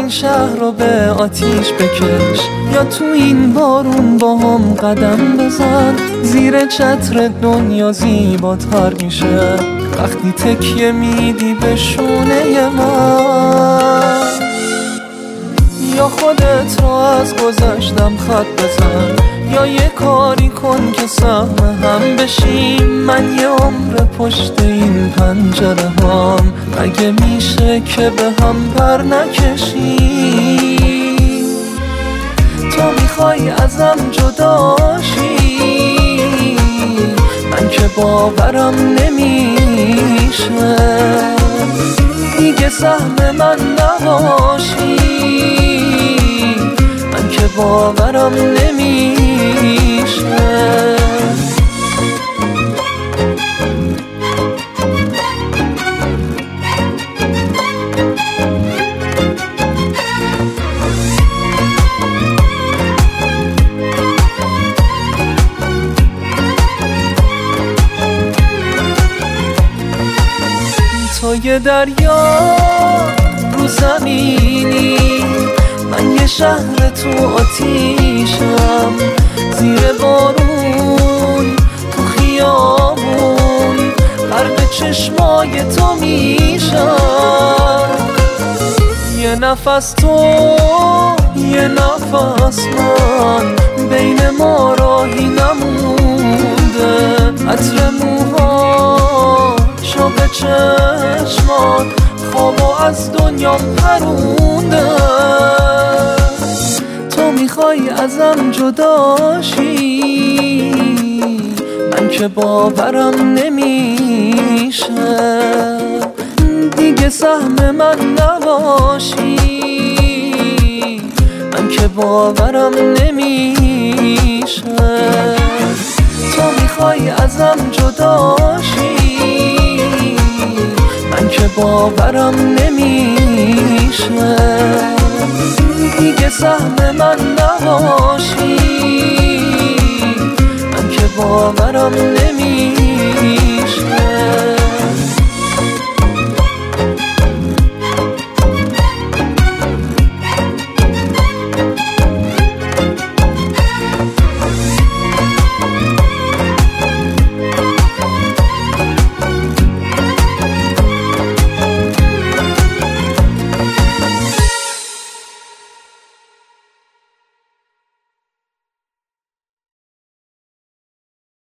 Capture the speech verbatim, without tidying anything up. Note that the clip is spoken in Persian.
این شهر رو به آتیش بکش، یا تو این بارون با هم قدم بزن. زیر چتر دنیا زیباتر میشه وقتی تکیه میدی به شونه من. یا خودت رو از گذشتم خط بزن، یا یه کاری کن که سهم هم بشیم. من یه عمر پشت این پنجره هم، مگه میشه که به هم پر نکشیم؟ تو میخوای ازم جداشی، من که باورم نمیشه دیگه سهم من نباشی. من که باورم نمیشه. تو یه دریا رو زمینی، من یه شهر تو آتیشم. زیر بارون تو خیابون غرق چشمای تو میشم. یه نفس تو یه نفس من، بین ما راهی نمونده. عطر موها شب چشمان خوابو از دنیام پرونده. تو میخوای ازم جداشی، من که باورم نمیشه دیگه سهم من نباشی. من که باورم نمیشه. تو میخوای ازم جداشی، من که باورم نمیشه دیگه سهم من نباشی. من که باورم نمیشه.